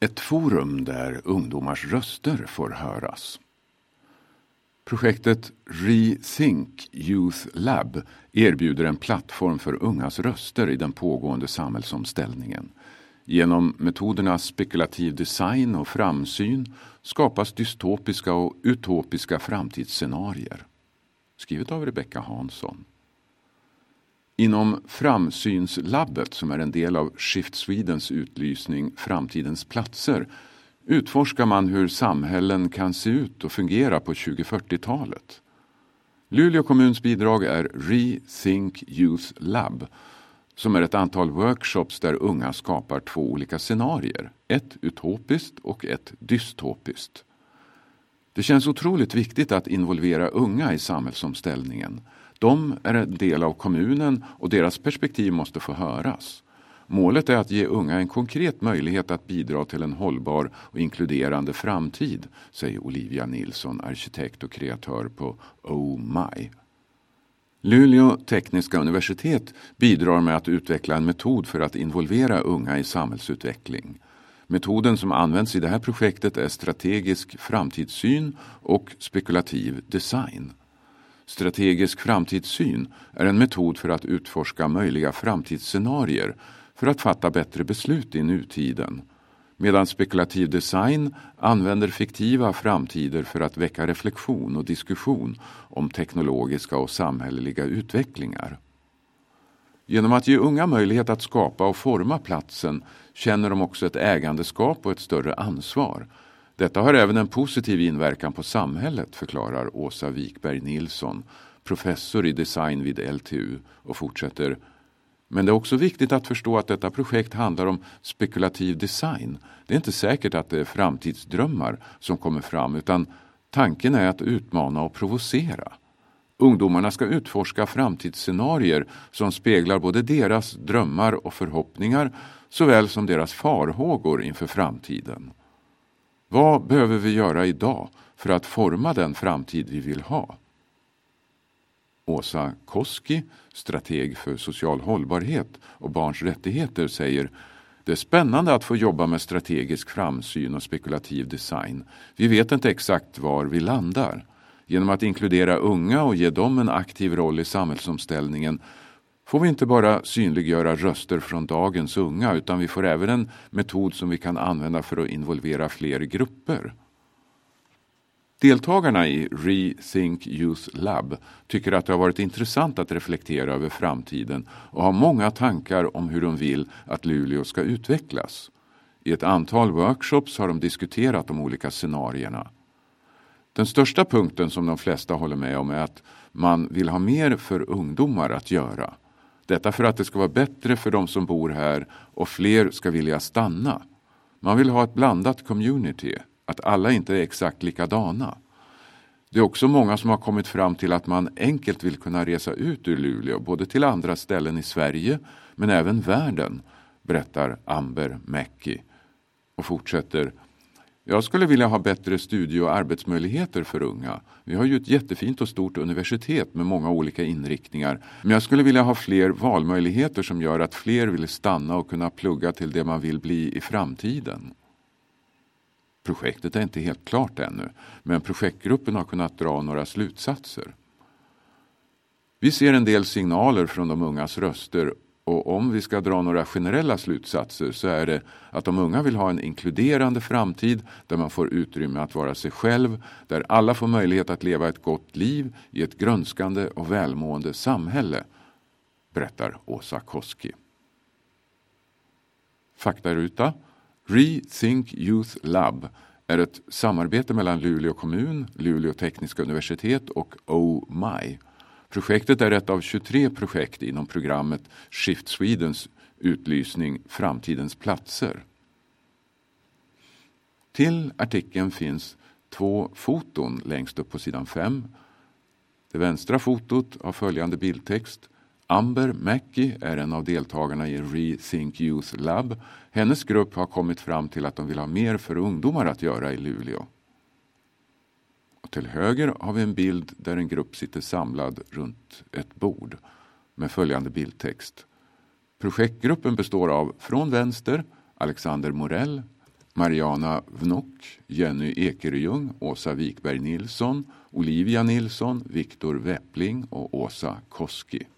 Ett forum där ungdomars röster får höras. Projektet Rethink Youth Lab erbjuder en plattform för ungas röster i den pågående samhällsomställningen. Genom metoderna spekulativ design och framsyn skapas dystopiska och utopiska framtidsscenarier. Skrivet av Rebecca Hansson. Inom Framsynslabbet, som är en del av Shift Swedens utlysning Framtidens platser, utforskar man hur samhällen kan se ut och fungera på 2040-talet. Luleå kommuns bidrag är Rethink Youth Lab, som är ett antal workshops där unga skapar 2 olika scenarier, ett utopiskt och ett dystopiskt. Det känns otroligt viktigt att involvera unga i samhällsomställningen. De är en del av kommunen och deras perspektiv måste få höras. Målet är att ge unga en konkret möjlighet att bidra till en hållbar och inkluderande framtid, säger Olivia Nilsson, arkitekt och kreatör på Oh My. Luleå tekniska universitet bidrar med att utveckla en metod för att involvera unga i samhällsutveckling. Metoden som används i det här projektet är strategisk framtidssyn och spekulativ design. Strategisk framtidssyn är en metod för att utforska möjliga framtidsscenarier för att fatta bättre beslut i nutiden, medan spekulativ design använder fiktiva framtider för att väcka reflektion och diskussion om teknologiska och samhälleliga utvecklingar. Genom att ge unga möjlighet att skapa och forma platsen känner de också ett ägandeskap och ett större ansvar. Detta har även en positiv inverkan på samhället, förklarar Åsa Wikberg Nilsson, professor i design vid LTU, och fortsätter. Men det är också viktigt att förstå att detta projekt handlar om spekulativ design. Det är inte säkert att det är framtidsdrömmar som kommer fram, utan tanken är att utmana och provocera. Ungdomarna ska utforska framtidsscenarier som speglar både deras drömmar och förhoppningar såväl som deras farhågor inför framtiden. Vad behöver vi göra idag för att forma den framtid vi vill ha? Åsa Koski, strateg för social hållbarhet och barns rättigheter, säger: det är spännande att få jobba med strategisk framsyn och spekulativ design. Vi vet inte exakt var vi landar. Genom att inkludera unga och ge dem en aktiv roll i samhällsomställningen får vi inte bara synliggöra röster från dagens unga, utan vi får även en metod som vi kan använda för att involvera fler grupper. Deltagarna i Rethink Youth Lab tycker att det har varit intressant att reflektera över framtiden och har många tankar om hur de vill att Luleå ska utvecklas. I ett antal workshops har de diskuterat de olika scenarierna. Den största punkten som de flesta håller med om är att man vill ha mer för ungdomar att göra. Detta för att det ska vara bättre för de som bor här och fler ska vilja stanna. Man vill ha ett blandat community, att alla inte är exakt likadana. Det är också många som har kommit fram till att man enkelt vill kunna resa ut ur Luleå, både till andra ställen i Sverige men även världen, berättar Amber Mackie och fortsätter. Jag skulle vilja ha bättre studie- och arbetsmöjligheter för unga. Vi har ju ett jättefint och stort universitet med många olika inriktningar. Men jag skulle vilja ha fler valmöjligheter som gör att fler vill stanna och kunna plugga till det man vill bli i framtiden. Projektet är inte helt klart ännu, men projektgruppen har kunnat dra några slutsatser. Vi ser en del signaler från de ungas röster, och om vi ska dra några generella slutsatser så är det att de unga vill ha en inkluderande framtid där man får utrymme att vara sig själv, där alla får möjlighet att leva ett gott liv i ett grönskande och välmående samhälle, berättar Åsa Koski. Faktaruta. Rethink Youth Lab är ett samarbete mellan Luleå kommun, Luleå tekniska universitet och Oh My. Projektet är ett av 23 projekt inom programmet Shift Swedens utlysning Framtidens platser. Till artikeln finns 2 foton längst upp på sidan 5. Det vänstra fotot har följande bildtext. Amber Mackie är en av deltagarna i Rethink Youth Lab. Hennes grupp har kommit fram till att de vill ha mer för ungdomar att göra i Luleå. Och till höger har vi en bild där en grupp sitter samlad runt ett bord med följande bildtext. Projektgruppen består av från vänster Alexander Morell, Mariana Vnok, Jenny Ekerjung, Åsa Wikberg Nilsson, Olivia Nilsson, Viktor Weppling och Åsa Koski.